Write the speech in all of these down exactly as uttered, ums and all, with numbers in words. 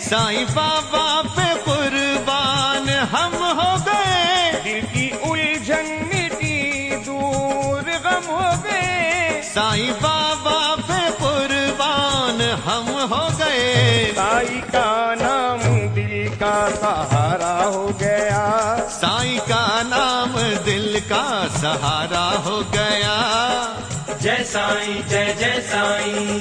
साईं बाबा पे कुर्बान हम हो गए, दिल की उलझन मिटी दूर गम हो गए। साईं बाबा पे कुर्बान हम हो गए, साईं का नाम दिल का सहारा हो गया, साईं का नाम दिल का सहारा हो गया। जय साईं जय जय साईं।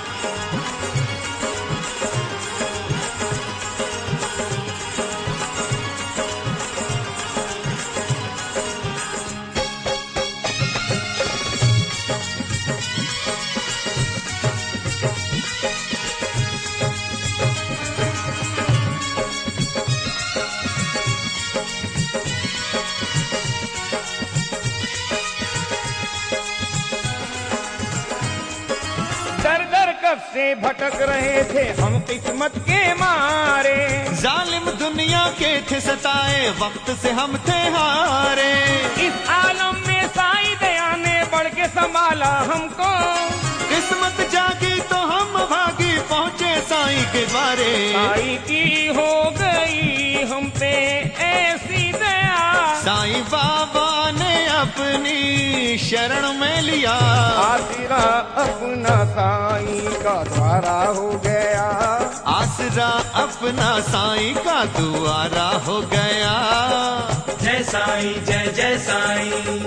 दर दर कब से भटक रहे थे हम किस्मत के मारे, जालिम दुनिया के थे सताए वक्त से हम थे हारे। इस आलम में साईं दया ने बढ़ के संभाला हमको, किस्मत जागी तो हम भागी पहुँचे साईं के द्वारे। साईं की हो गई हम पे ऐसी दया, साईं बाबा ने अपनी शरण में लिया, आसरा अपना साईं का द्वारा हो गया, आसरा अपना साईं का दुआरा हो गया। जय साईं जय जय साईं।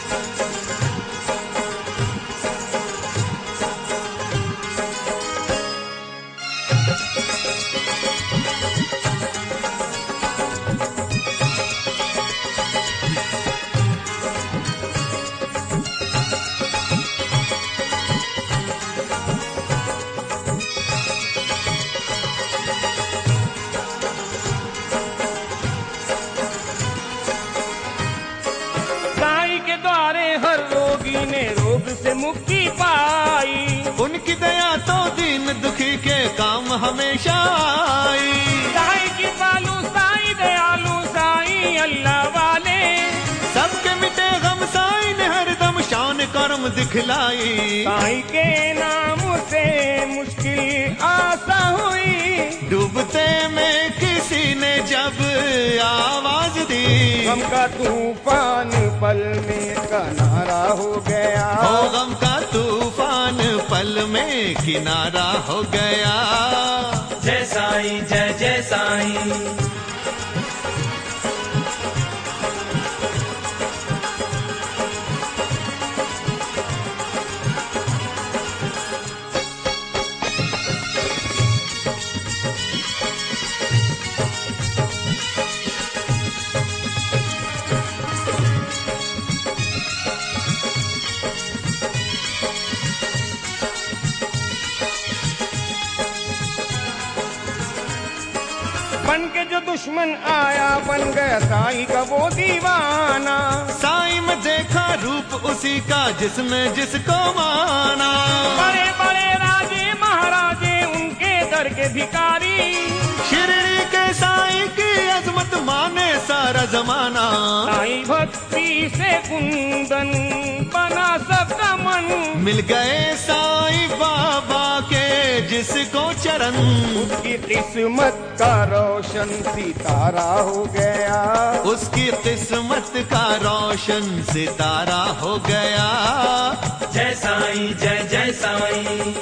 साईं के द्वारे हर रोगी ने रोग से मुक्ति पाई, उनकी दया तो दीन दुखी के काम हमेशा आई। साईं की पालू साईं दयालु साईं अल्लाह वाले, सबके मिटे गम साईं ने हरदम शान कर्म दिखलाई। साईं के नाम से मुश्किल आसा हुई, डूबते में किसी ने जब आवाज दी, गम का तूफान पल में किनारा हो गया, हो गम का तूफान पल में किनारा हो गया। जय साईं जय जय साईं। बन के जो दुश्मन आया बन गया साईं का वो दीवाना, साईं में देखा रूप उसी का जिसने जिसको माना। बड़े बड़े राजे महाराजे उनके दर के भिखारी, शिरडी के साईं की अजमत माने सारा जमाना। साईं भक्ति से कुंदन बना सबका मन, मिल गए साईं बाबा के जिसको चरण, उसकी किस्मत का रोशन सितारा हो गया, उसकी किस्मत का रोशन सितारा हो गया। जय साईं जय जय साईं।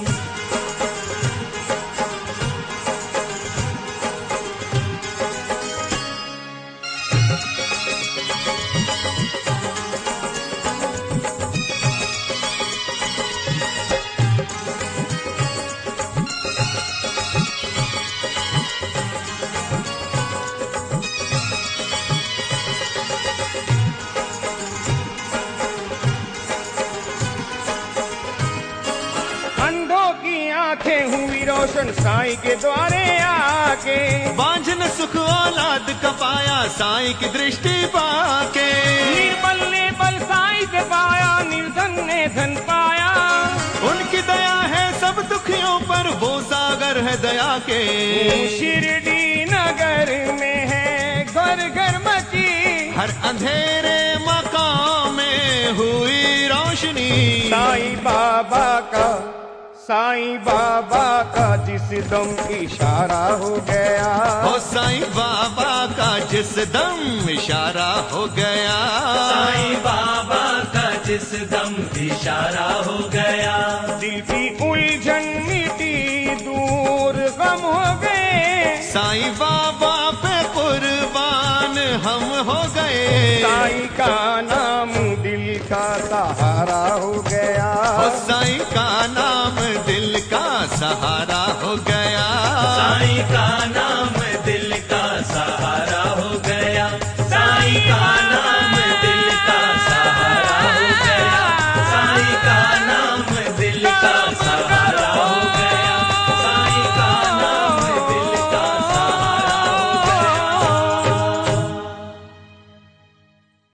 आंखें हुई रोशन साईं के द्वारे आके, बांझन सुख औलाद का पाया साईं की दृष्टि पाके। निर्बल ने बल साईं से पाया, निर्धन ने धन पाया, उनकी दया है सब दुखियों पर, वो सागर है दया के। शिरडी नगर में है घर घर मची, हर अंधेरे मकाम में हुई रोशनी। साईं बाबा का साईं बाबा का जिस दम इशारा हो गया, हो साईं बाबा का जिस दम इशारा हो गया, साईं बाबा का जिस दम इशारा हो गया, दिल की उलझन मिटी दूर गम हो गए, साईं बाबा पे कुर्बान हम हो गए, साईं का नाम दिल का सहारा हो गया, हो साईं का